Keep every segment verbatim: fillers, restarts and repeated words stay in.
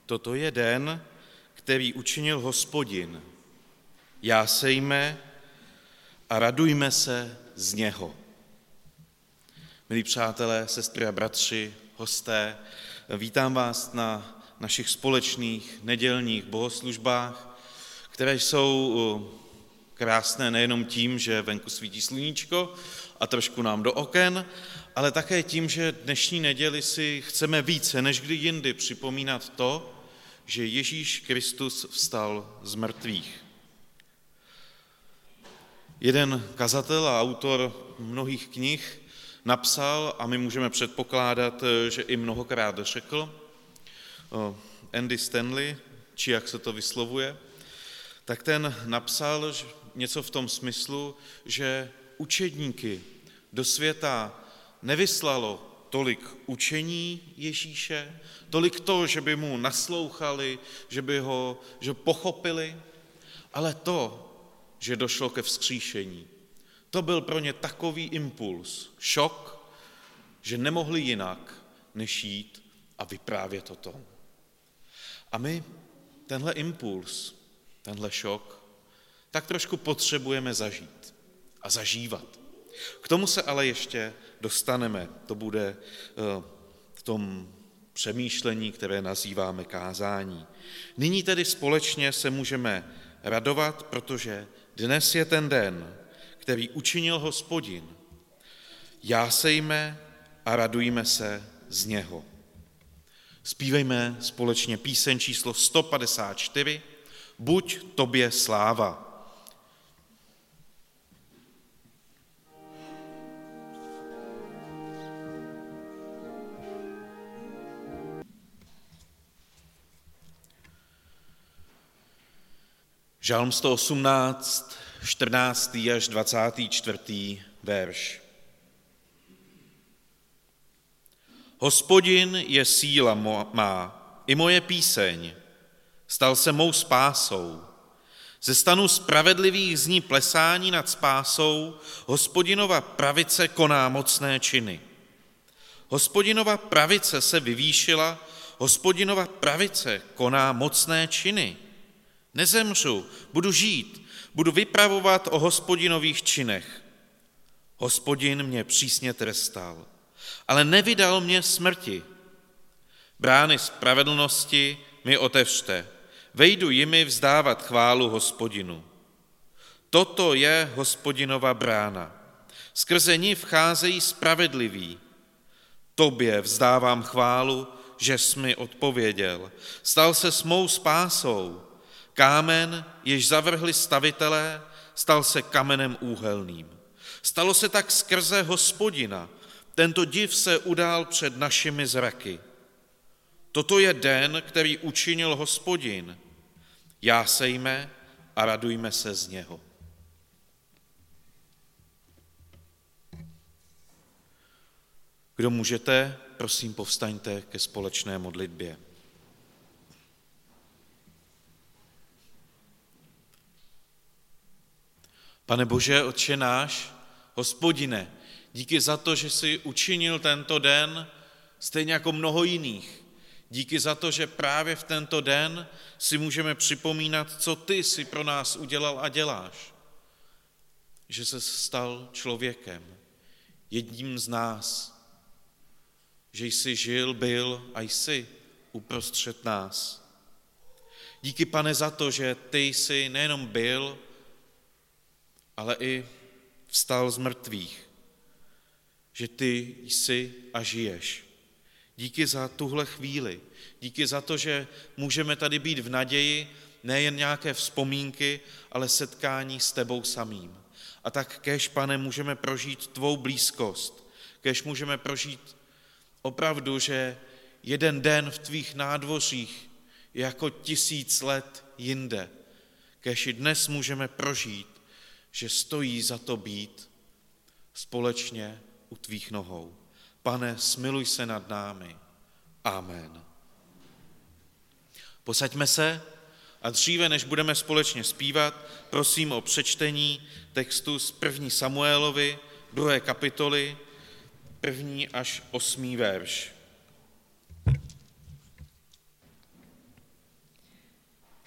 Toto je den, který učinil Hospodin. Jásejme a radujme se z něho. Milí přátelé, sestry a bratři, hosté, vítám vás na našich společných nedělních bohoslužbách, které jsou krásné nejenom tím, že venku svítí sluníčko a trošku nám do oken, ale také tím, že dnešní neděli si chceme více než kdy jindy připomínat to, že Ježíš Kristus vstal z mrtvých. Jeden kazatel a autor mnohých knih napsal, a my můžeme předpokládat, že i mnohokrát řekl, Andy Stanley, či jak se to vyslovuje, tak ten napsal něco v tom smyslu, že učedníky do světa nevyslalo tolik učení Ježíše, tolik to, že by mu naslouchali, že by ho že pochopili, ale to, že došlo ke vzkříšení. To byl pro ně takový impuls, šok, že nemohli jinak, než jít a vyprávět o tom. A my tenhle impuls, tenhle šok, tak trošku potřebujeme zažít a zažívat. K tomu se ale ještě dostaneme. To bude v tom přemýšlení, které nazýváme kázání. Nyní tedy společně se můžeme radovat, protože dnes je ten den, který učinil Hospodin. Jásejme a radujme se z něho. Zpívejme společně píseň číslo sto padesát čtyři, Buď tobě sláva. Žalm sto osmnáct, čtrnáctý až dvacátý čtvrtý verš. Hospodin je síla má, i moje píseň, stal se mou spásou. Ze stanu spravedlivých zní plesání nad spásou, Hospodinova pravice koná mocné činy. Hospodinova pravice se vyvýšila, Hospodinova pravice koná mocné činy. Nezemřu, budu žít, budu vypravovat o Hospodinových činech. Hospodin mě přísně trestal, ale nevydal mě smrti. Brány spravedlnosti mi otevřte, vejdu jimi vzdávat chválu Hospodinu. Toto je Hospodinova brána, skrze ní vcházejí spravedliví. Tobě vzdávám chválu, že jsi mi odpověděl, stal se s mou spásou. Kámen, jež zavrhli stavitelé, stal se kamenem úhelným. Stalo se tak skrze Hospodina, tento div se udál před našimi zraky. Toto je den, který učinil Hospodin. Jásejme a radujme se z něho. Kdo můžete, prosím, povstaňte ke společné modlitbě. Pane Bože, Otče náš, Hospodine, díky za to, že jsi učinil tento den stejně jako mnoho jiných. Díky za to, že právě v tento den si můžeme připomínat, co ty jsi pro nás udělal a děláš. Že se stal člověkem, jedním z nás. Že jsi žil, byl a jsi uprostřed nás. Díky, Pane, za to, že ty jsi nejenom byl, ale i vstal z mrtvých, že ty jsi a žiješ. Díky za tuhle chvíli, díky za to, že můžeme tady být v naději, nejen nějaké vzpomínky, ale setkání s tebou samým. A tak kéž, Pane, můžeme prožít tvou blízkost, kéž můžeme prožít opravdu, že jeden den v tvých nádvořích je jako tisíc let jinde. Kéž i dnes můžeme prožít, že stojí za to být společně u tvých nohou. Pane, smiluj se nad námi. Amen. Posaďme se a dříve, než budeme společně zpívat, prosím o přečtení textu z první Samuelovi, druhé kapitoly, první až osmý verš.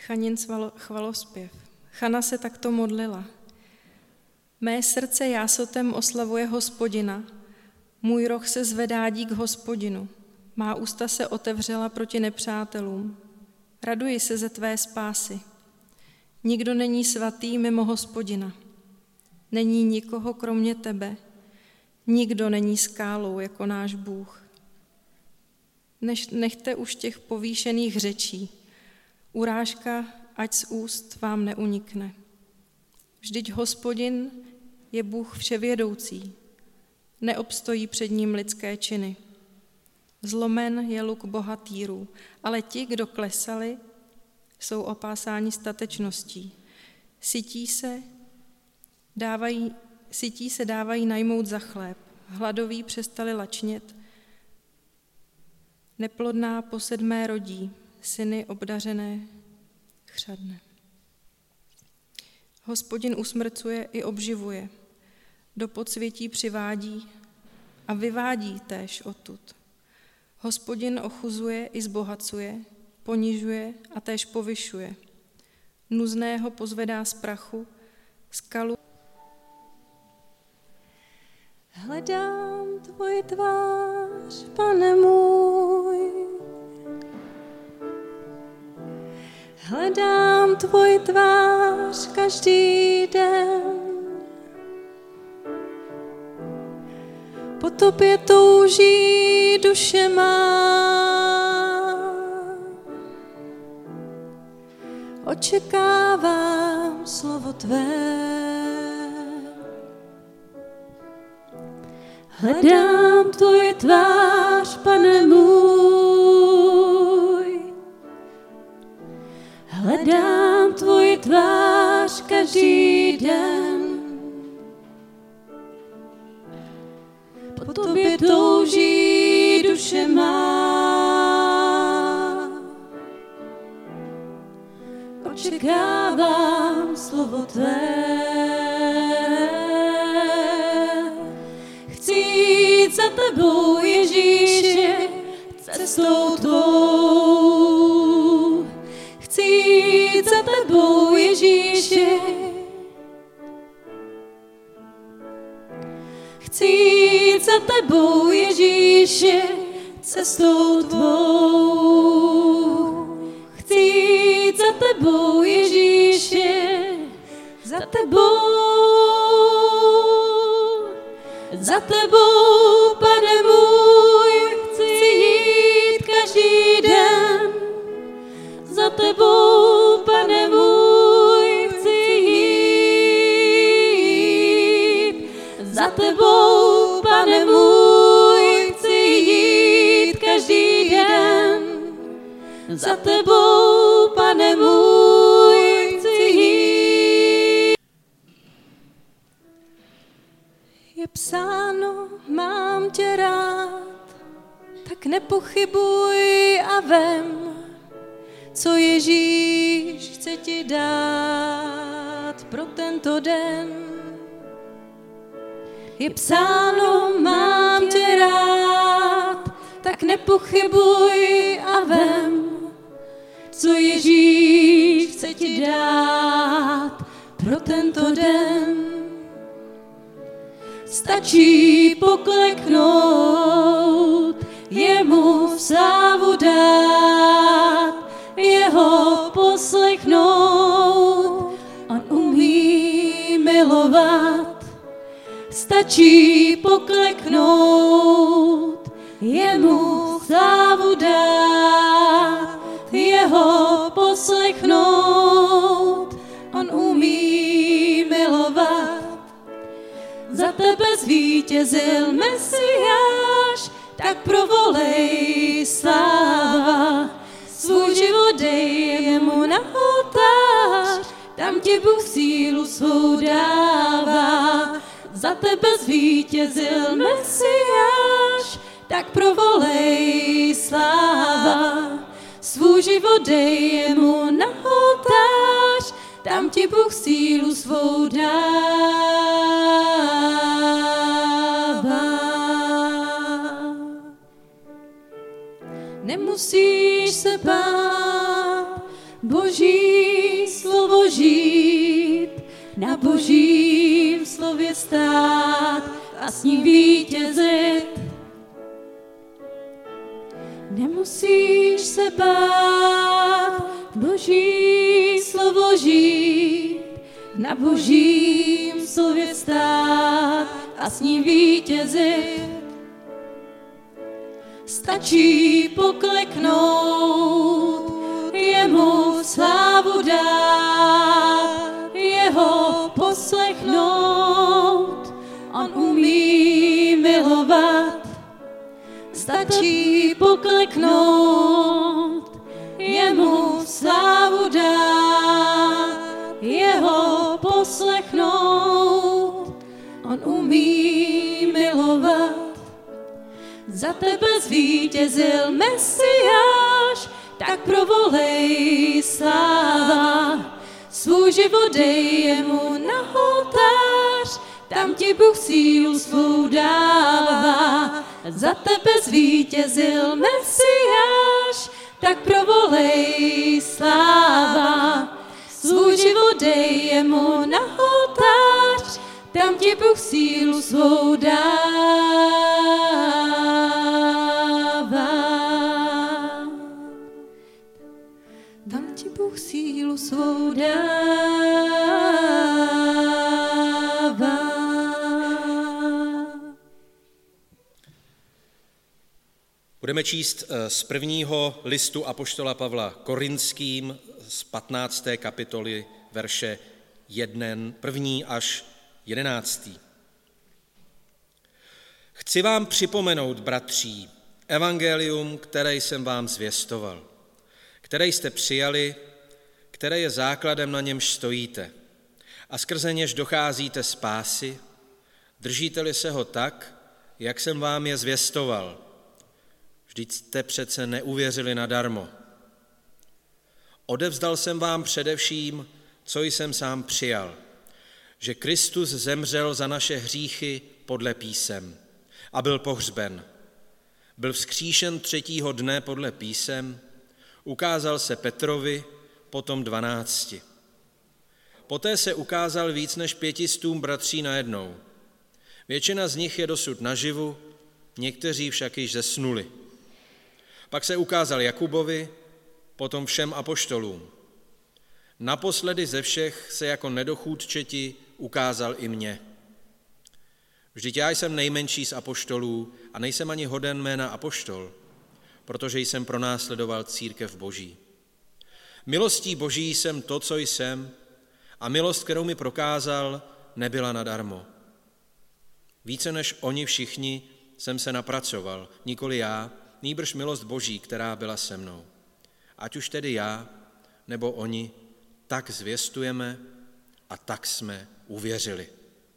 Chanin chvalospěv. Chana se takto modlila. Mé srdce jásotem oslavuje Hospodina, můj roh se zvedá dík Hospodinu, má ústa se otevřela proti nepřátelům. Raduji se ze tvé spásy. Nikdo není svatý mimo Hospodina. Není nikoho kromě tebe. Nikdo není skálou jako náš Bůh. Nechte už těch povýšených řečí. Urážka ať z úst vám neunikne. Vždyť Hospodin je Bůh vševědoucí. Neobstojí před ním lidské činy. Zlomen je luk bohatýrů, ale ti, kdo klesali, jsou opásáni statečností. Sytí se, dávají, sytí se dávají najmout za chléb, hladoví přestali lačnět, neplodná po sedmé rodí, syny obdařené chřadne. Hospodin usmrcuje i obživuje, do podsvětí přivádí a vyvádí též odtud. Hospodin ochuzuje i zbohacuje, ponižuje a též povyšuje. Nuzného pozvedá z prachu, skalu. Hledám tvoji tvář, Pane můj. Hledám tvoji tvář každý den. Po tobě touží duše má. Očekávám slovo tvé. Hledám tvoji tvář, Pane můj. Hledám tvoji tvář každý den. Po tobě touží duše má. Očekávám slovo tvé. Chci jít za tebou, Ježíši, cestou tvou. Chci jít za tebou, Ježíši. Chci jít za tebou, Ježíši, cestou tvou. Chci jít za tebou, Ježíši, za tebou. Za tebou, Pane můj, chci jít každý den. Za tebou, Pane můj, chci jít. Za tebou, Pane můj, chci jít každý den. Za tebou, Pane můj, chci jít. Je psáno, mám tě rád, tak nepochybuj a vem, co Ježíš chce ti dát pro tento den. Je psáno, mám tě rád, tak nepochybuj a vem, co Ježíš chce ti dát pro tento den. Stačí pokleknout, jemu slávu dát, jeho poslechnout, on umí milovat. Stačí pokleknout, jemu slávu dát, jeho poslechnout, on umí milovat. Za tebe zvítězil Mesiáš, tak provolej sláva. Svůj život dej jemu na oltář, tam ti Bůh sílu svou dává. Za tebe zvítězil Mesiáš, tak provolej sláva. Svůj život dej jemu na oltář, tam ti Bůh sílu svou dává. Nemusíš se bát Boží na Božím slově stát a s ním vítězit. Nemusíš se bát, Boží slovo žít, na Božím slově stát a s ním vítězit. Stačí pokleknout, jemu slávu dát, jeho poslechnout, on umí milovat. Stačí pokleknout, jemu slávu dát, jeho poslechnout, on umí milovat. Za tebe zvítězil Mesiáš, tak provolej sláva. Svůj život dej jemu na oltář, tam ti Bůh sílu svou dává. Za tebe zvítězil Mesiáš, tak provolej sláva. Svůj život dej jemu na oltář, tam ti Bůh sílu svou dává. Tam ti Bůh sílu svou dává. Budeme číst z prvního listu apoštola Pavla Korinským z patnácté kapitoly verše jeden, první až jedenáctý. Chci vám připomenout, bratří, evangelium, které jsem vám zvěstoval, které jste přijali, které je základem, na němž stojíte a skrze něž docházíte spásy, držíte-li se ho tak, jak jsem vám je zvěstoval. Vždyť jste přece neuvěřili nadarmo. Odevzdal jsem vám především, co jsem sám přijal, že Kristus zemřel za naše hříchy podle písem a byl pohřben. Byl vzkříšen třetího dne podle písem, ukázal se Petrovi, potom dvanácti. Poté se ukázal víc než pětistům bratří najednou. Většina z nich je dosud naživu, někteří však již zesnuli. Pak se ukázal Jakubovi, potom všem apoštolům. Naposledy ze všech se jako nedochůdčeti ukázal i mně. Vždyť já jsem nejmenší z apoštolů a nejsem ani hoden jména apoštol, protože jsem pronásledoval církev Boží. Milostí Boží jsem to, co jsem, a milost, kterou mi prokázal, nebyla nadarmo. Více než oni všichni jsem se napracoval, nikoli já, nýbrž milost Boží, která byla se mnou. Ať už tedy já, nebo oni, tak zvěstujeme a tak jsme uvěřili.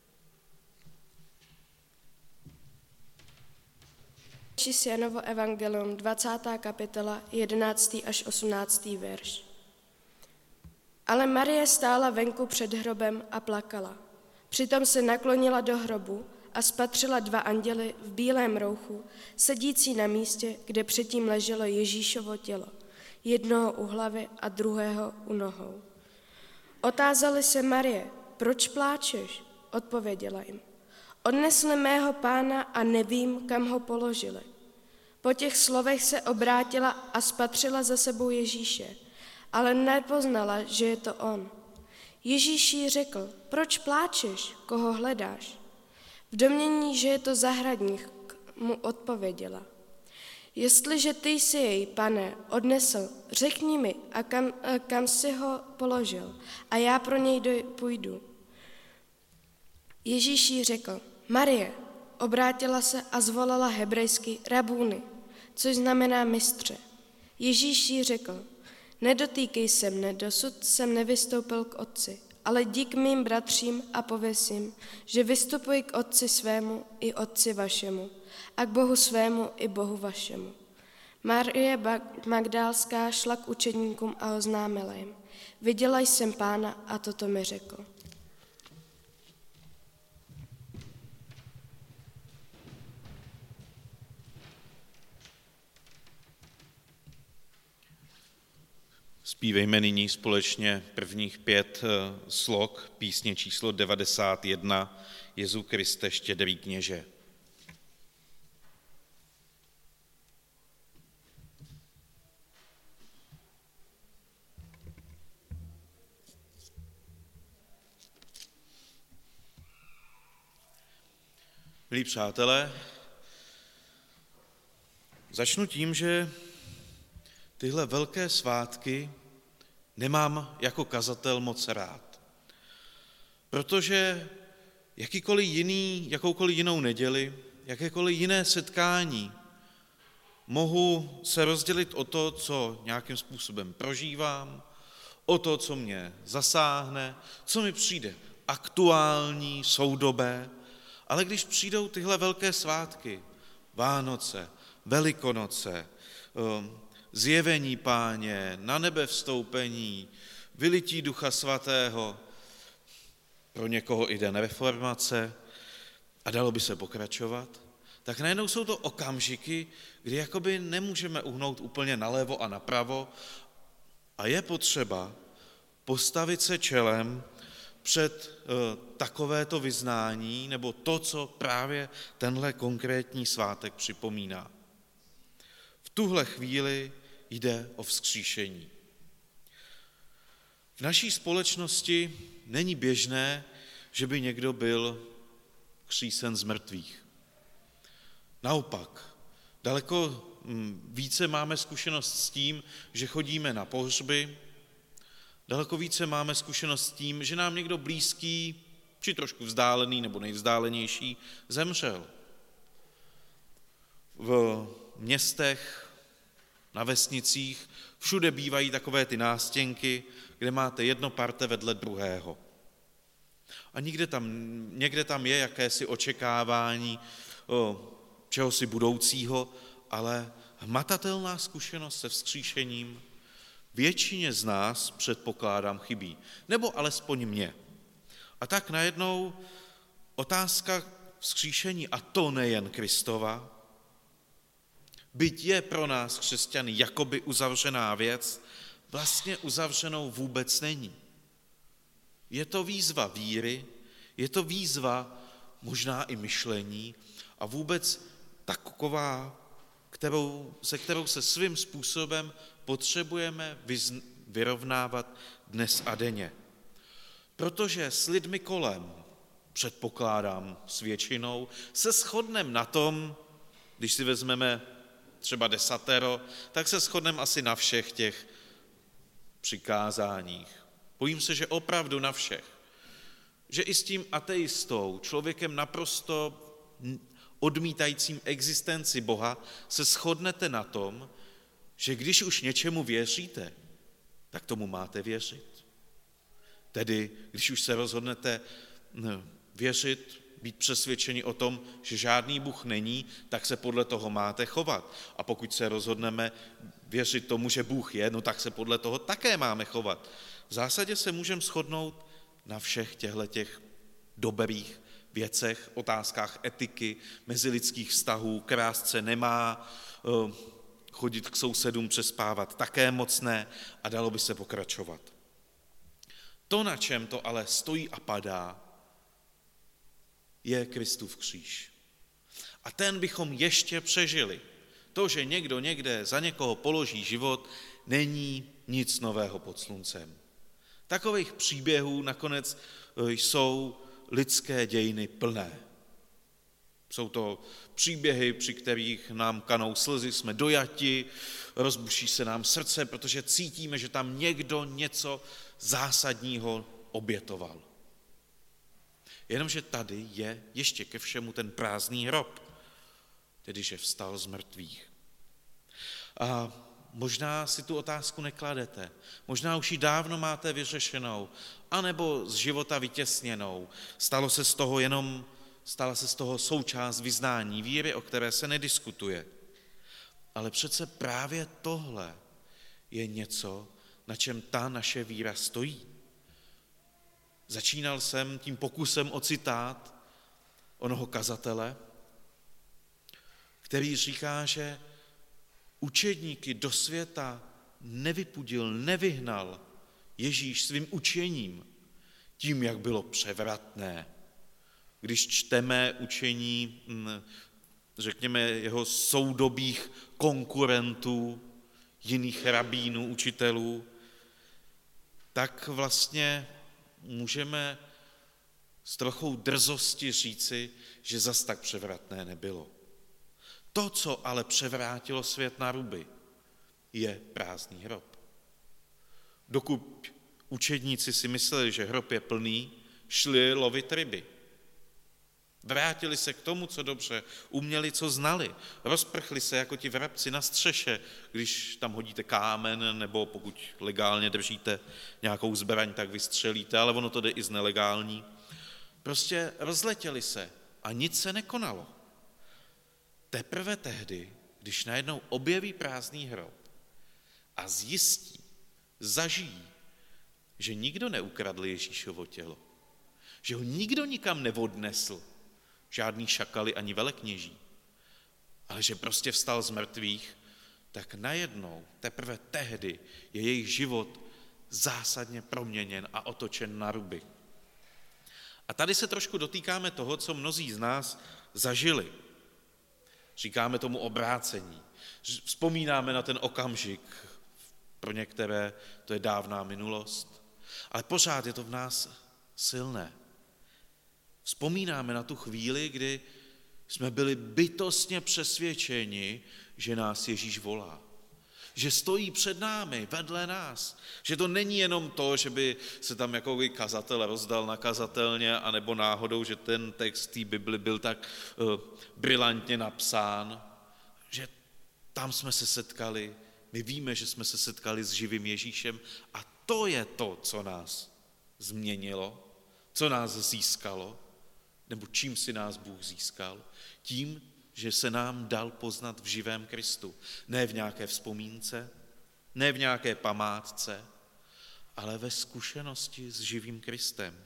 Číst Janovo evangelium, dvacátá kapitola, jedenáctý až osmnáctý verš. Ale Marie stála venku před hrobem a plakala. Přitom se naklonila do hrobu a spatřila dva anděly v bílém rouchu, sedící na místě, kde předtím leželo Ježíšovo tělo, jednoho u hlavy a druhého u nohou. Otázali se Marie, proč pláčeš? Odpověděla jim. Odnesli mého pána a nevím, kam ho položili. Po těch slovech se obrátila a spatřila za sebou Ježíše, ale nepoznala, že je to on. Ježíš jí řekl, proč pláčeš, koho hledáš? V domnění, že je to zahradník, mu odpověděla. Jestliže ty jsi jej, pane, odnesl, řekni mi, a kam, a kam jsi ho položil, a já pro něj doj, půjdu. Ježíš jí řekl, Marie, obrátila se a zvolala hebrejsky rabúny, což znamená mistře. Ježíš jí řekl, nedotýkej se mne, dosud jsem nevystoupil k otci, ale jdi k mým bratřím a pověz jim, že vystupuji k otci svému i otci vašemu, a k Bohu svému i Bohu vašemu. Marie Magdálská šla k učedníkům a oznámila jim, viděla jsem pána a toto mi řekl. Zpívejme nyní společně prvních pět slok písně číslo devadesát jedna Jezu Kriste, štědrý kněže. Milí přátelé, začnu tím, že tyhle velké svátky nemám jako kazatel moc rád, protože jakýkoliv jiný, jakoukoliv jinou neděli, jakékoliv jiné setkání mohu se rozdělit o to, co nějakým způsobem prožívám, o to, co mě zasáhne, co mi přijde aktuální, soudobé, ale když přijdou tyhle velké svátky, Vánoce, Velikonoce, Zjevení Páně, na nebe vstoupení, vylití Ducha Svatého, pro někoho i den reformace a dalo by se pokračovat, tak najednou jsou to okamžiky, kdy jakoby nemůžeme uhnout úplně nalevo a napravo a je potřeba postavit se čelem před takovéto vyznání nebo to, co právě tenhle konkrétní svátek připomíná. V tuhle chvíli jde o vzkříšení. V naší společnosti není běžné, že by někdo byl křísen z mrtvých. Naopak, daleko více máme zkušenost s tím, že chodíme na pohřby, daleko více máme zkušenost s tím, že nám někdo blízký, či trošku vzdálený nebo nejvzdálenější, zemřel. V městech, na vesnicích, všude bývají takové ty nástěnky, kde máte jedno parte vedle druhého. A někde tam, někde tam je jakési očekávání o čehosi budoucího, ale hmatatelná zkušenost se vzkříšením většině z nás, předpokládám, chybí. Nebo alespoň mě. A tak najednou otázka vzkříšení, a to nejen Kristova, byť je pro nás křesťany jakoby uzavřená věc, vlastně uzavřenou vůbec není. Je to výzva víry, je to výzva možná i myšlení a vůbec taková, kterou, se kterou se svým způsobem potřebujeme vyzn- vyrovnávat dnes a denně. Protože s lidmi kolem, předpokládám s většinou, se shodneme na tom, když si vezmeme třeba desatero, tak se shodneme asi na všech těch přikázáních. Bojím se, že opravdu na všech. Že i s tím ateistou, člověkem naprosto odmítajícím existenci Boha, se shodnete na tom, že když už něčemu věříte, tak tomu máte věřit. Tedy, když už se rozhodnete věřit, být přesvědčeni o tom, že žádný Bůh není, tak se podle toho máte chovat. A pokud se rozhodneme věřit tomu, že Bůh je, no tak se podle toho také máme chovat. V zásadě se můžeme shodnout na všech těchto dobrých věcech, otázkách etiky, mezilidských vztahů, krást se nemá, chodit k sousedům přespávat také moc ne a dalo by se pokračovat. To, na čem to ale stojí a padá, je Kristův kříž. A ten bychom ještě přežili. To, že někdo někde za někoho položí život, není nic nového pod sluncem. Takových příběhů nakonec jsou lidské dějiny plné. Jsou to příběhy, při kterých nám kanou slzy, jsme dojati, rozbuší se nám srdce, protože cítíme, že tam někdo něco zásadního obětoval. Jenomže tady je ještě ke všemu ten prázdný hrob, tedy že vstal z mrtvých. A možná si tu otázku nekladete, možná už ji dávno máte vyřešenou, anebo z života vytěsněnou. Stalo se z toho jenom, stala se z toho součást vyznání víry, o které se nediskutuje. Ale přece právě tohle je něco, na čem ta naše víra stojí. Začínal jsem tím pokusem o citát onoho kazatele, který říká, že učedníky do světa nevypudil, nevyhnal Ježíš svým učením, tím, jak bylo převratné. Když čteme učení, řekněme, jeho soudobých konkurentů, jiných rabínů, učitelů, tak vlastně můžeme s trochou drzosti říci, že zas tak převratné nebylo. To, co ale převrátilo svět na ruby, je prázdný hrob. Dokud učedníci si mysleli, že hrob je plný, šli lovit ryby. Vrátili se k tomu, co dobře uměli, co znali. Rozprchli se jako ti vrabci na střeše, když tam hodíte kámen, nebo pokud legálně držíte nějakou zbraň, tak vystřelíte, ale ono to jde i z nelegální. Prostě rozletěli se a nic se nekonalo. Teprve tehdy, když najednou objeví prázdný hrob a zjistí, zažijí, že nikdo neukradl Ježíšovo tělo, že ho nikdo nikam neodnesl, žádný šakali ani velekněží, ale že prostě vstal z mrtvých, tak najednou, teprve tehdy je jejich život zásadně proměněn a otočen na ruby. A tady se trošku dotýkáme toho, co mnozí z nás zažili. Říkáme tomu obrácení. Vzpomínáme na ten okamžik, pro některé to je dávná minulost, ale pořád je to v nás silné. Vzpomínáme na tu chvíli, kdy jsme byli bytostně přesvědčeni, že nás Ježíš volá. Že stojí před námi, vedle nás. Že to není jenom to, že by se tam jako kazatel rozdal na kazatelně, anebo náhodou, že ten text té Bibli byl tak uh, brilantně napsán, že tam jsme se setkali, my víme, že jsme se setkali s živým Ježíšem a to je to, co nás změnilo, co nás získalo, nebo čím si nás Bůh získal? Tím, že se nám dal poznat v živém Kristu. Ne v nějaké vzpomínce, ne v nějaké památce, ale ve zkušenosti s živým Kristem.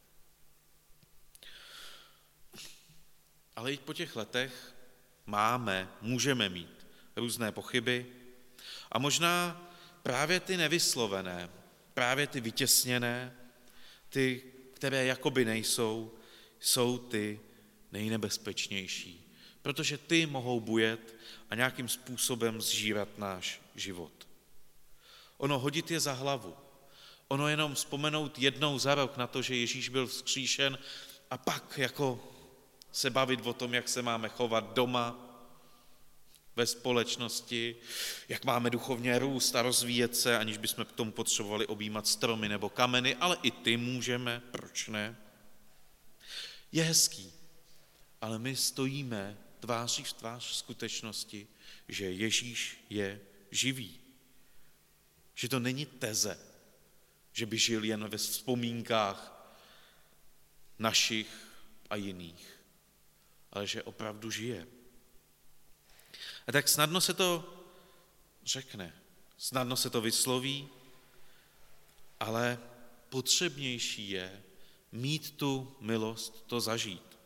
Ale i po těch letech máme, můžeme mít různé pochyby a možná právě ty nevyslovené, právě ty vytěsněné, ty, které jakoby nejsou, jsou ty nejnebezpečnější, protože ty mohou bujet a nějakým způsobem zžírat náš život. Ono hodit je za hlavu, ono jenom vzpomenout jednou za rok na to, že Ježíš byl vzkříšen a pak jako se bavit o tom, jak se máme chovat doma, ve společnosti, jak máme duchovně růst a rozvíjet se, aniž bychom k tomu potřebovali objímat stromy nebo kameny, ale i ty můžeme, proč ne? Je hezký, ale my stojíme tváří v tvář skutečnosti, že Ježíš je živý. Že to není teze, že by žil jen ve vzpomínkách našich a jiných, ale že opravdu žije. A tak snadno se to řekne, snadno se to vysloví, ale potřebnější je mít tu milost, to zažít.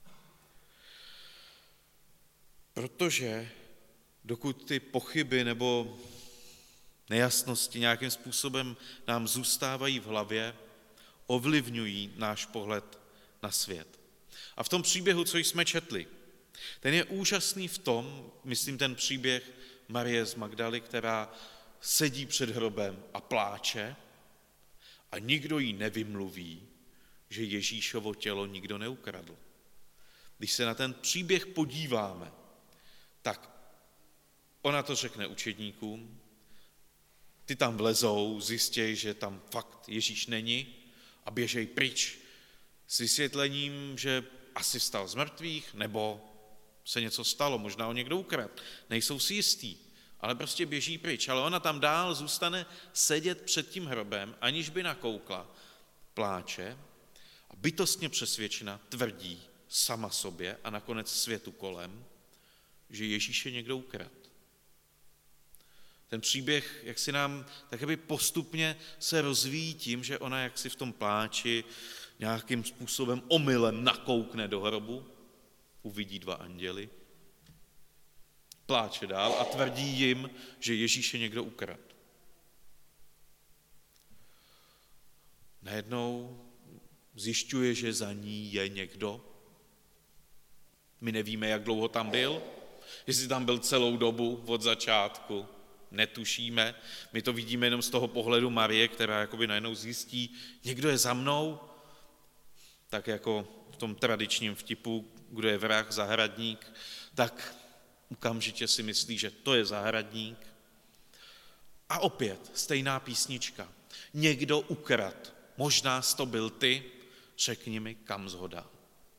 Protože dokud ty pochyby nebo nejasnosti nějakým způsobem nám zůstávají v hlavě, ovlivňují náš pohled na svět. A v tom příběhu, co jsme četli, ten je úžasný v tom, myslím ten příběh Marie z Magdaly, která sedí před hrobem a pláče a nikdo jí nevymluví, že Ježíšovo tělo nikdo neukradl. Když se na ten příběh podíváme, tak ona to řekne učedníkům, ty tam vlezou, zjistějí, že tam fakt Ježíš není a běžej pryč s vysvětlením, že asi vstal z mrtvých, nebo se něco stalo, možná ho někdo ukradl, nejsou si jistí, ale prostě běží pryč. Ale ona tam dál zůstane sedět před tím hrobem, aniž by nakoukla, pláče a bytostně přesvědčena tvrdí sama sobě a nakonec světu kolem, že Ježíše někdo ukradl. Ten příběh, jak si nám taky postupně se rozvíjí tím, že ona jaksi v tom pláči nějakým způsobem omylem nakoukne do hrobu, uvidí dva anděly, pláče dál a tvrdí jim, že Ježíše někdo ukradl. najednou zjišťuje, že za ní je někdo. My nevíme, jak dlouho tam byl, jestli tam byl celou dobu od začátku, netušíme. My to vidíme jenom z toho pohledu Marie, která jakoby najednou zjistí, někdo je za mnou, tak jako v tom tradičním vtipu, kdo je vrah, zahradník, tak okamžitě si myslí, že to je zahradník. A opět stejná písnička. Někdo ukrad, možná jsi to byl ty, řekni mi, kam zhoda.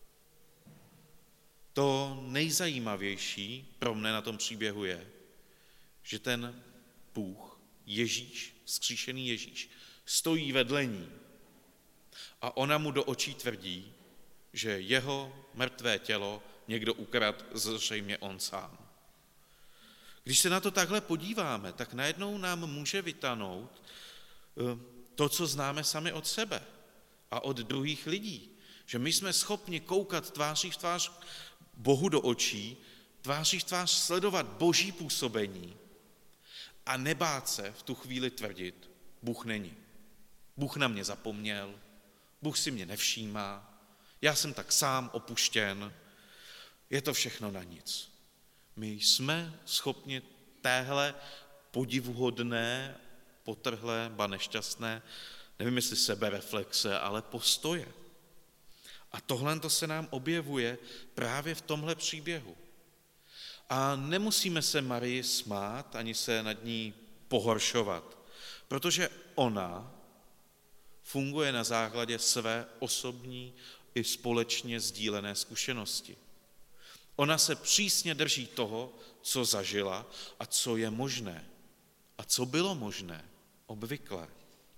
To nejzajímavější pro mne na tom příběhu je, že ten Bůh, Ježíš, vzkříšený Ježíš, stojí vedle ní a ona mu do očí tvrdí, že jeho mrtvé tělo někdo ukradl, zřejmě on sám. Když se na to takhle podíváme, tak najednou nám může vytanout to, co známe sami od sebe a od druhých lidí. Že my jsme schopni koukat tváří v tvář Bohu do očí, tváří v tvář sledovat Boží působení a nebát se v tu chvíli tvrdit, Bůh není. Bůh na mě zapomněl, Bůh si mě nevšímá, já jsem tak sám opuštěn, je to všechno na nic. My jsme schopni téhle podivuhodné, potrhlé, ba nešťastné, nevím jestli sebereflexe, ale postoje. A tohle to se nám objevuje právě v tomhle příběhu. A nemusíme se Marii smát, ani se nad ní pohoršovat, protože ona funguje na základě své osobní i společně sdílené zkušenosti. Ona se přísně drží toho, co zažila a co je možné a co bylo možné, obvyklé.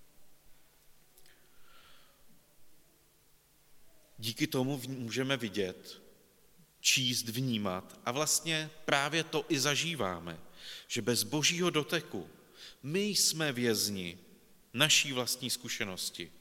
Díky tomu můžeme vidět, číst, vnímat a vlastně právě to i zažíváme, že bez Božího doteku my jsme vězni naší vlastní zkušenosti.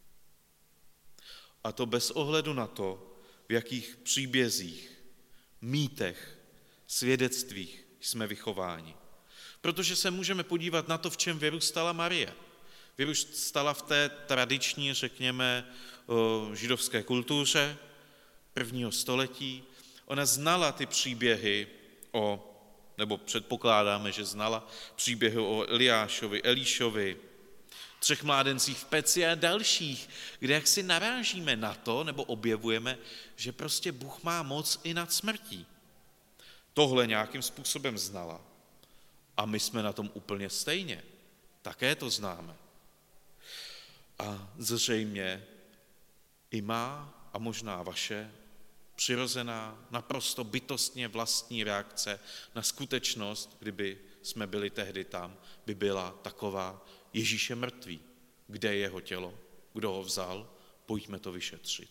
A to bez ohledu na to, v jakých příbězích, mýtech, svědectvích jsme vychováni. Protože se můžeme podívat na to, v čem vyrůstala Marie. Vyrůstala v té tradiční, řekněme, židovské kultuře prvního století. Ona znala ty příběhy o, nebo předpokládáme, že znala příběhy o Eliášovi, Elíšovi, třech mládencích v peci a dalších, kde jak si narážíme na to, nebo objevujeme, že prostě Bůh má moc i nad smrtí. Tohle nějakým způsobem znala. A my jsme na tom úplně stejně. Také to známe. A zřejmě i má, a možná vaše, přirozená, naprosto bytostně vlastní reakce na skutečnost, kdyby jsme byli tehdy tam, by byla taková: Ježíš je mrtvý. Kde je jeho tělo? Kdo ho vzal? Pojďme to vyšetřit.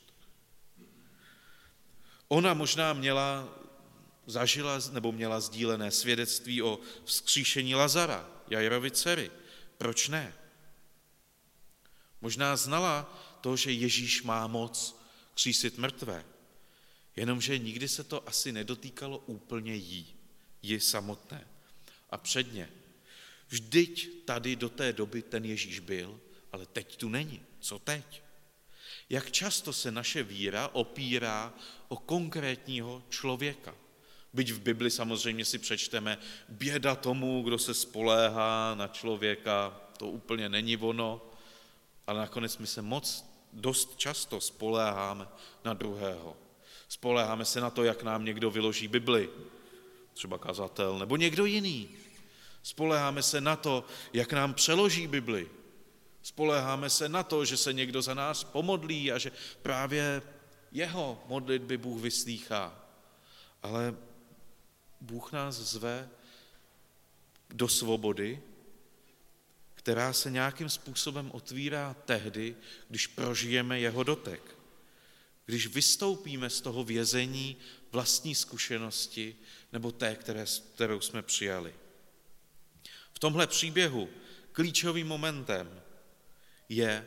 Ona možná měla, zažila nebo měla sdílené svědectví o vzkříšení Lazara, Jairovy dcery. Proč ne? Možná znala to, že Ježíš má moc křísit mrtvé, jenomže nikdy se to asi nedotýkalo úplně jí, ji samotné. A předně, vždyť tady do té doby ten Ježíš byl, ale teď tu není. Co teď? Jak často se naše víra opírá o konkrétního člověka? Byť v Bibli samozřejmě si přečteme, běda tomu, kdo se spoléhá na člověka, to úplně není ono, ale nakonec my se moc, dost často spoléháme na druhého. Spoléháme se na to, jak nám někdo vyloží Bibli, třeba kazatel, nebo někdo jiný. Spoléháme se na to, jak nám přeloží Bibli. Spoléháme se na to, že se někdo za nás pomodlí a že právě jeho modlitby Bůh vyslýchá. Ale Bůh nás zve do svobody, která se nějakým způsobem otvírá tehdy, když prožijeme jeho dotek. Když vystoupíme z toho vězení vlastní zkušenosti nebo té, které, kterou jsme přijali. V tomhle příběhu klíčovým momentem je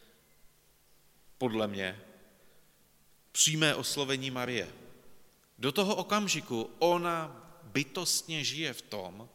podle mě přímé oslovení Marie. Do toho okamžiku ona bytostně žije v tom,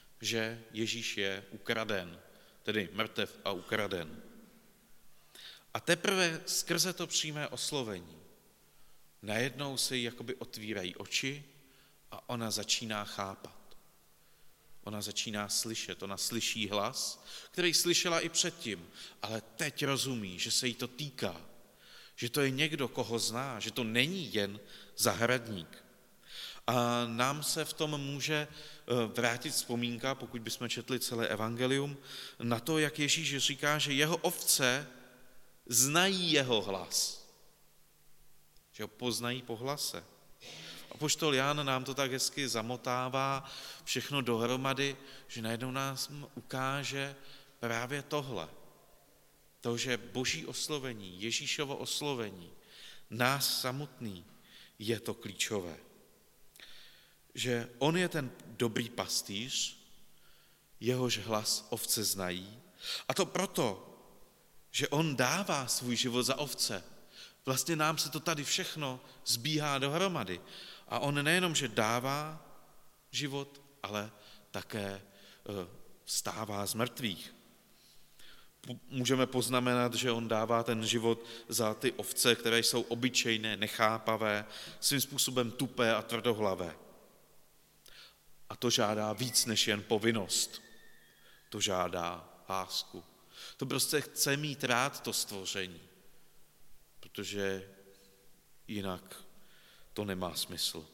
že Ježíš je ukraden, tedy mrtev a ukraden. A teprve skrze to přímé oslovení najednou se jí jakoby otvírají oči a ona začíná chápat. Ona začíná slyšet, ona slyší hlas, který slyšela i předtím, ale teď rozumí, že se jí to týká, že to je někdo, koho zná, že to není jen zahradník. A nám se v tom může vrátit vzpomínka, pokud bychom četli celé evangelium, na to, jak Ježíš říká, že jeho ovce znají jeho hlas. Že ho poznají po hlase. Apoštol Jan nám to tak hezky zamotává všechno dohromady, že najednou nás ukáže právě tohle. To, že Boží oslovení, Ježíšovo oslovení, nás samotný, je to klíčové. Že on je ten dobrý pastýř, jehož hlas ovce znají, a to proto, že on dává svůj život za ovce. Vlastně nám se to tady všechno zbíhá dohromady. A on nejenom, že dává život, ale také vstává z mrtvých. Můžeme poznamenat, že on dává ten život za ty ovce, které jsou obyčejné, nechápavé, svým způsobem tupé a tvrdohlavé. A to žádá víc než jen povinnost. To žádá lásku. To prostě chce mít rád to stvoření, protože jinak to nemá smysl.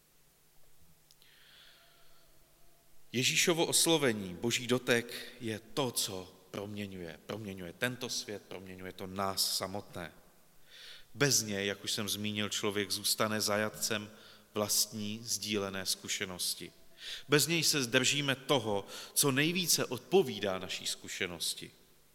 Ježíšovo oslovení, Boží dotek je to, co proměňuje. Proměňuje tento svět, proměňuje to nás samotné. Bez něj, jak už jsem zmínil, člověk zůstane zajatcem vlastní sdílené zkušenosti. Bez něj se zdržíme toho, co nejvíce odpovídá naší zkušenosti.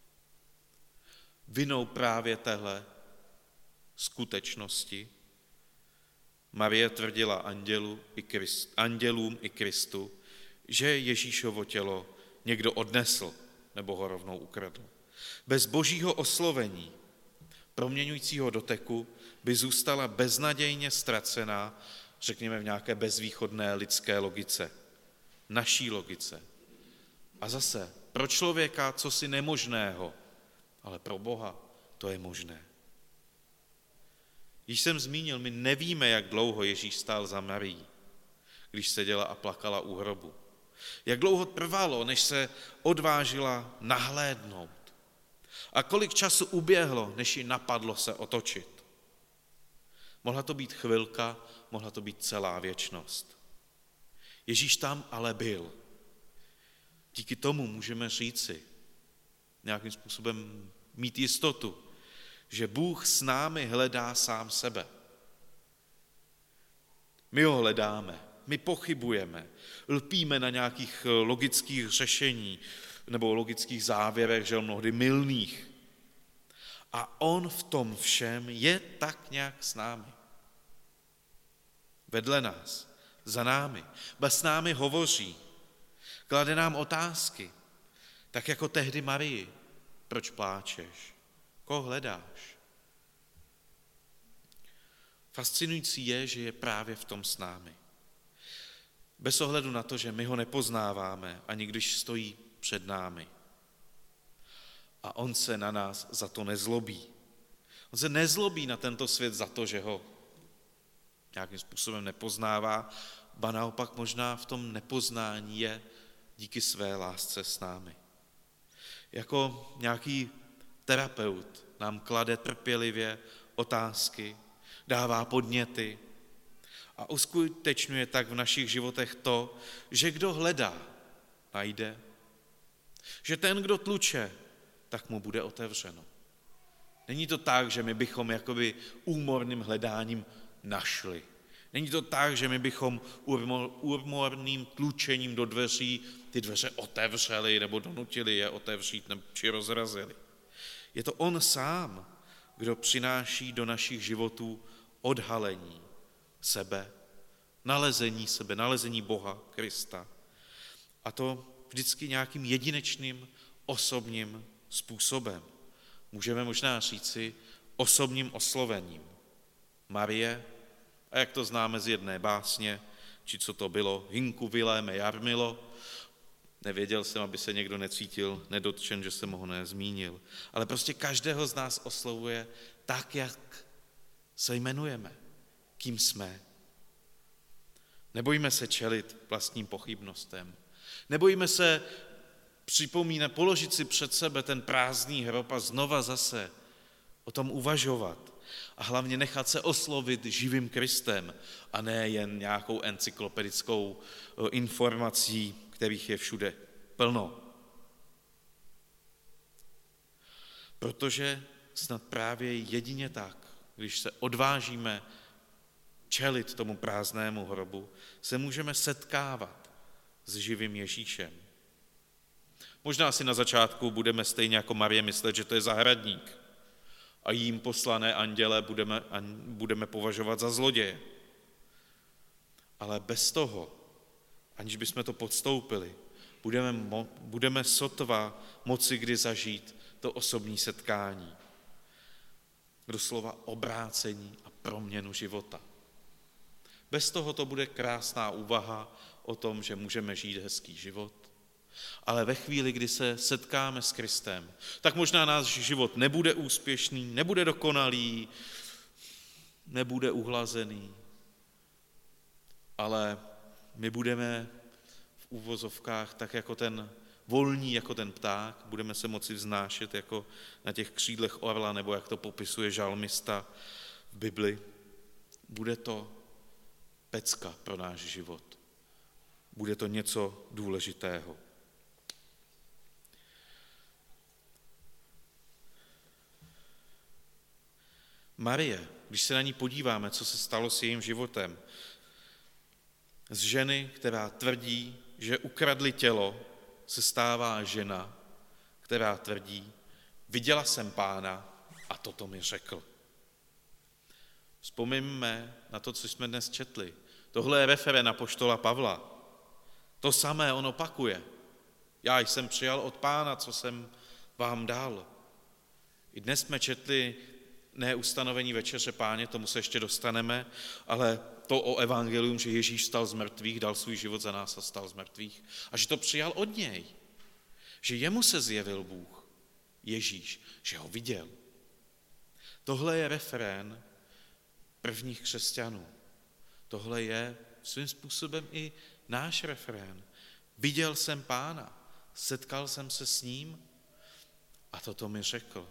Vinou právě téhle skutečnosti Marie tvrdila andělu i Krist, andělům i Kristu, že Ježíšovo tělo někdo odnesl nebo ho rovnou ukradl. Bez Božího oslovení, proměňujícího doteku, by zůstala beznadějně ztracená, řekněme v nějaké bezvýchodné lidské logice, naší logice. A zase pro člověka cosi nemožného, ale pro Boha to je možné. Již jsem zmínil, my nevíme, jak dlouho Ježíš stál za Marií, když seděla a plakala u hrobu. Jak dlouho trvalo, než se odvážila nahlédnout. A kolik času uběhlo, než ji napadlo se otočit. Mohla to být chvilka, mohla to být celá věčnost. Ježíš tam ale byl. Díky tomu můžeme říci, nějakým způsobem mít jistotu, že Bůh s námi hledá sám sebe. My ho hledáme, my pochybujeme, lpíme na nějakých logických řešení nebo logických závěrech, že mnohdy mylných. A on v tom všem je tak nějak s námi. Vedle nás, za námi, ba s námi hovoří, klade nám otázky, tak jako tehdy Marii, proč pláčeš? Koho hledáš? Fascinující je, že je právě v tom s námi. Bez ohledu na to, že my ho nepoznáváme, ani když stojí před námi. A on se na nás za to nezlobí. On se nezlobí na tento svět za to, že ho nějakým způsobem nepoznává, ba naopak možná v tom nepoznání je díky své lásce s námi. Jako nějaký terapeut nám klade trpělivě otázky, dává podněty a uskutečňuje tak v našich životech to, že kdo hledá, najde, že ten, kdo tluče, tak mu bude otevřeno. Není to tak, že my bychom jakoby úmorným hledáním našli. Není to tak, že my bychom úmorným tlučením do dveří ty dveře otevřeli nebo donutili je otevřít nebo či rozrazili. Je to on sám, kdo přináší do našich životů odhalení sebe, nalezení sebe, nalezení Boha, Krista. A to vždycky nějakým jedinečným, osobním způsobem. Můžeme možná říci osobním oslovením. Marie, a jak to známe z jedné básně, či co to bylo, Hinku Viléme Jarmilo, Nevěděl jsem, aby se někdo necítil nedotčen, že jsem ho nezmínil. Ale prostě každého z nás oslovuje tak, jak se jmenujeme, kým jsme. Nebojíme se čelit vlastním pochybnostem. Nebojíme se připomínat, položit si před sebe ten prázdný hrob a znova zase o tom uvažovat. A hlavně nechat se oslovit živým Kristem a ne jen nějakou encyklopedickou informací, kterých je všude plno. Protože snad právě jedině tak, když se odvážíme čelit tomu prázdnému hrobu, se můžeme setkávat s živým Ježíšem. Možná si na začátku budeme stejně jako Marie myslet, že to je zahradník a jím poslané anděle budeme, budeme považovat za zloděje. Ale bez toho, aniž bychom to podstoupili, budeme, mo, budeme sotva moci kdy zažít to osobní setkání. Doslova obrácení a proměnu života. Bez toho to bude krásná úvaha o tom, že můžeme žít hezký život, ale ve chvíli, kdy se setkáme s Kristem, tak možná náš život nebude úspěšný, nebude dokonalý, nebude uhlazený, ale my budeme v úvozovkách tak jako ten volní, jako ten pták, budeme se moci vznášet jako na těch křídlech orla, nebo jak to popisuje žalmista v Bibli. Bude to pecka pro náš život. Bude to něco důležitého. Marie, když se na ní podíváme, co se stalo s jejím životem, z ženy, která tvrdí, že ukradli tělo, se stává žena, která tvrdí, viděla jsem Pána a toto mi řekl. Vzpomeňme na to, co jsme dnes četli. Tohle je referent apoštola Pavla. To samé on opakuje. Já jsem přijal od Pána, co jsem vám dal. I dnes jsme četli ne ustanovení večeře Páně, tomu se ještě dostaneme, ale to o evangelium, že Ježíš vstal z mrtvých, dal svůj život za nás a vstal z mrtvých. A že to přijal od něj. Že jemu se zjevil Bůh, Ježíš, že ho viděl. Tohle je refrén prvních křesťanů. Tohle je svým způsobem i náš refrén. Viděl jsem Pána, setkal jsem se s ním a toto mi řekl.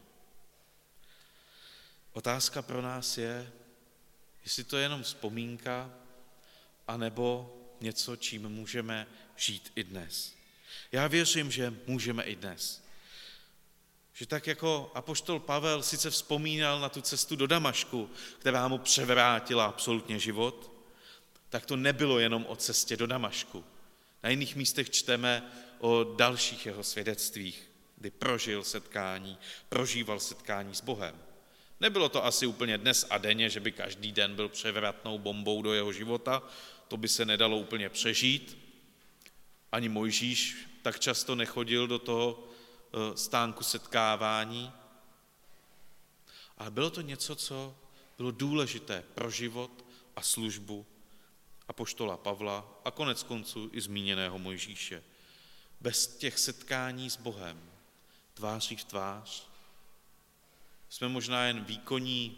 Otázka pro nás je, jestli to je jenom vzpomínka, anebo něco, čím můžeme žít i dnes. Já věřím, že můžeme i dnes. Že tak jako apoštol Pavel sice vzpomínal na tu cestu do Damašku, která mu převrátila absolutně život, tak to nebylo jenom o cestě do Damašku. Na jiných místech čteme o dalších jeho svědectvích, kdy prožil setkání, prožíval setkání s Bohem. Nebylo to asi úplně dnes a denně, že by každý den byl převratnou bombou do jeho života, to by se nedalo úplně přežít. Ani Mojžíš tak často nechodil do toho stánku setkávání, ale bylo to něco, co bylo důležité pro život a službu apoštola Pavla a konec konců i zmíněného Mojžíše. Bez těch setkání s Bohem, tváří v tvář, jsme možná jen výkonní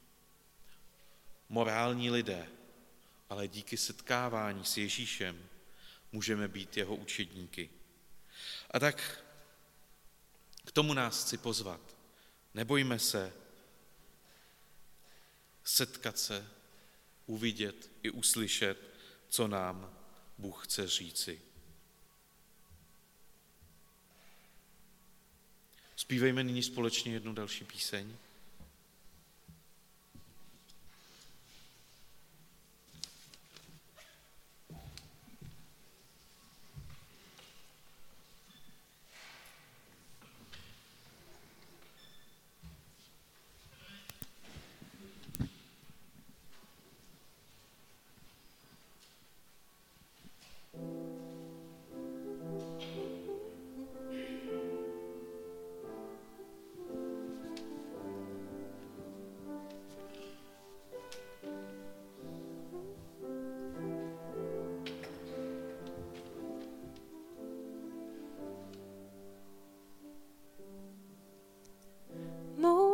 morální lidé, ale díky setkávání s Ježíšem můžeme být jeho učedníky. A tak k tomu nás chci pozvat. Nebojme se setkat se, uvidět i uslyšet, co nám Bůh chce říci. Zpívejme nyní společně jednu další píseň.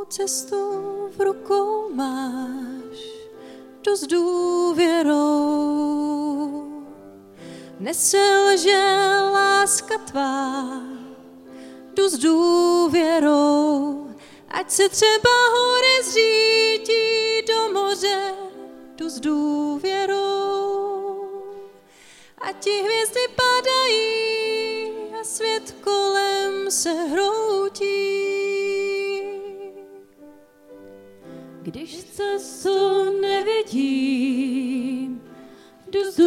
cestu v rukou máš, jdu s důvěrou. Neselže láska tvá, jdu s důvěrou. Ať se třeba hory zřítí do moře, jdu s důvěrou. Ať ti hvězdy padají a svět kolem se hroutí. Když cestu nevidím, jdu s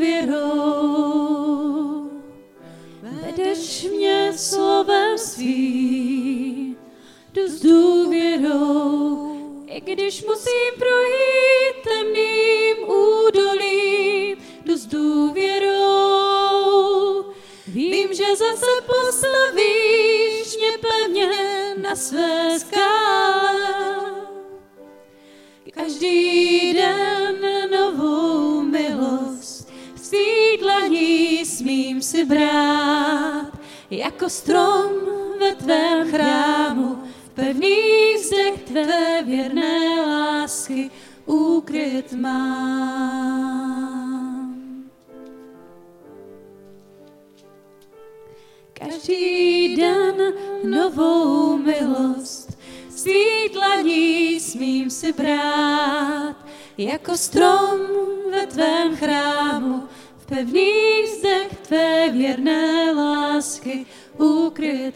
důvěrou. Vedeš mě slovem svým, jdu s důvěrou. I když musím projít temným údolím, jdu s důvěrou. Vím, že zase postavíš mě pevně na své skále. Každý den novou milost z tvých dlaní smím si brát, jako strom ve tvém chrámu, v pevných zdech tvé věrné lásky úkryt mám. Každý den novou milost z tvých dlaní smím si brát, jako strom ve tvém chrámu, v pevných zdech tvé věrné lásky úkryt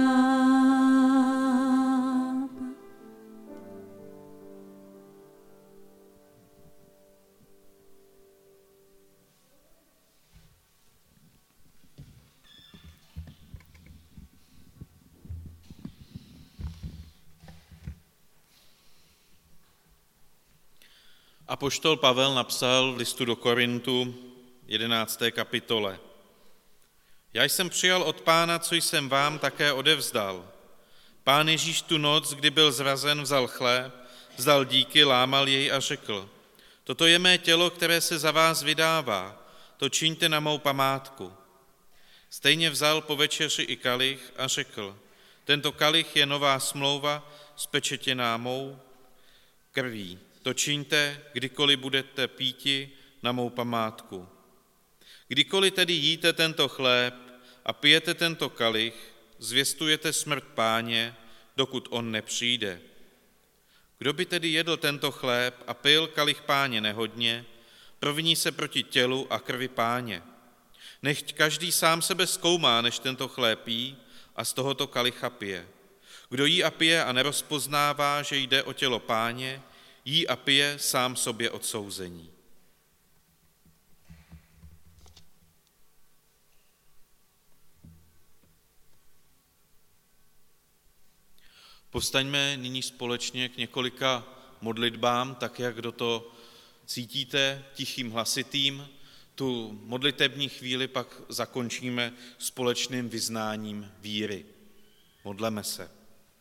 mám. Apoštol Pavel napsal v listu do Korintu jedenácté kapitole. Já jsem přijal od Pána, co jsem vám také odevzdal. Pán Ježíš tu noc, kdy byl zrazen, vzal chléb, vzdal díky, lámal jej a řekl: Toto je mé tělo, které se za vás vydává, to čiňte na mou památku. Stejně vzal po večeři i kalich a řekl: Tento kalich je nová smlouva spečetěná mou krví. To čiňte, kdykoliv budete píti na mou památku. Kdykoliv tedy jíte tento chléb a pijete tento kalich, zvěstujete smrt Páně, dokud on nepřijde. Kdo by tedy jedl tento chléb a pil kalich Páně nehodně, proviní se proti tělu a krvi Páně. Nechť každý sám sebe zkoumá, než tento chléb jí a z tohoto kalicha pije. Kdo jí a pije a nerozpoznává, že jde o tělo Páně, jí a pije sám sobě odsouzení. Povstaňme nyní společně k několika modlitbám, tak jak kdo to cítíte, tichým hlasitým. Tu modlitební chvíli pak zakončíme společným vyznáním víry. Modleme se.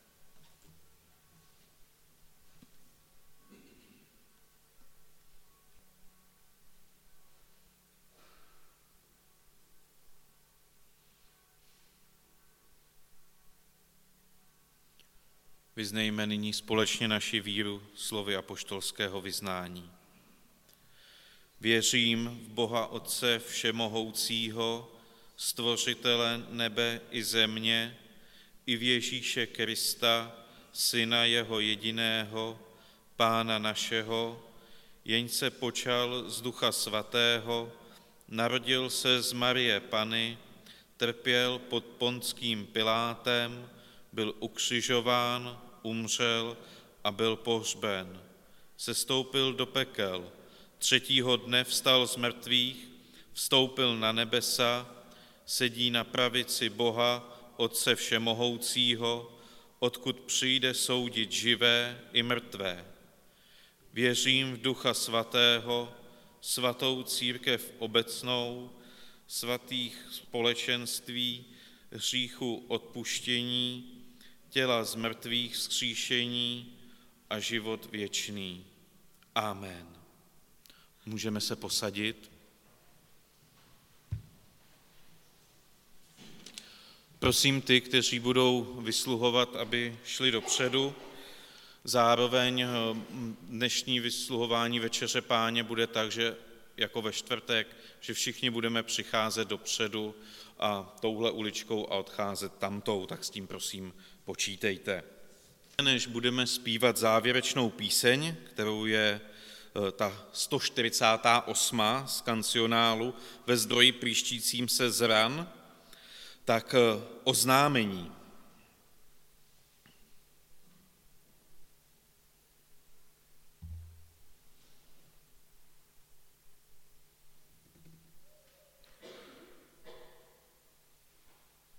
Vyznejme nyní společně naši víru slovy apoštolského vyznání. Věřím v Boha Otce Všemohoucího, Stvořitele nebe i země, i v Ježíše Krista, Syna jeho jediného, Pána našeho, jenž se počal z Ducha Svatého, narodil se z Marie Panny, trpěl pod Pontským Pilátem, byl ukřižován, umřel a byl pohřben. Sestoupil do pekel, třetího dne vstal z mrtvých, vstoupil na nebesa, sedí na pravici Boha, Otce Všemohoucího, odkud přijde soudit živé i mrtvé. Věřím v Ducha Svatého, svatou církev obecnou, svatých společenství, hříchu odpuštění, těla z mrtvých vzkříšení a život věčný. Amen. Můžeme se posadit. Prosím ty, kteří budou vysluhovat, aby šli dopředu. Zároveň dnešní vysluhování Večeře Páně bude tak, že jako ve čtvrtek, že všichni budeme přicházet dopředu a touhle uličkou a odcházet tamtou, tak s tím prosím počítejte. Než budeme zpívat závěrečnou píseň, kterou je ta sto čtyřicátá osmá z kancionálu Ve zdroji plíštícím se z ran, tak oznámení.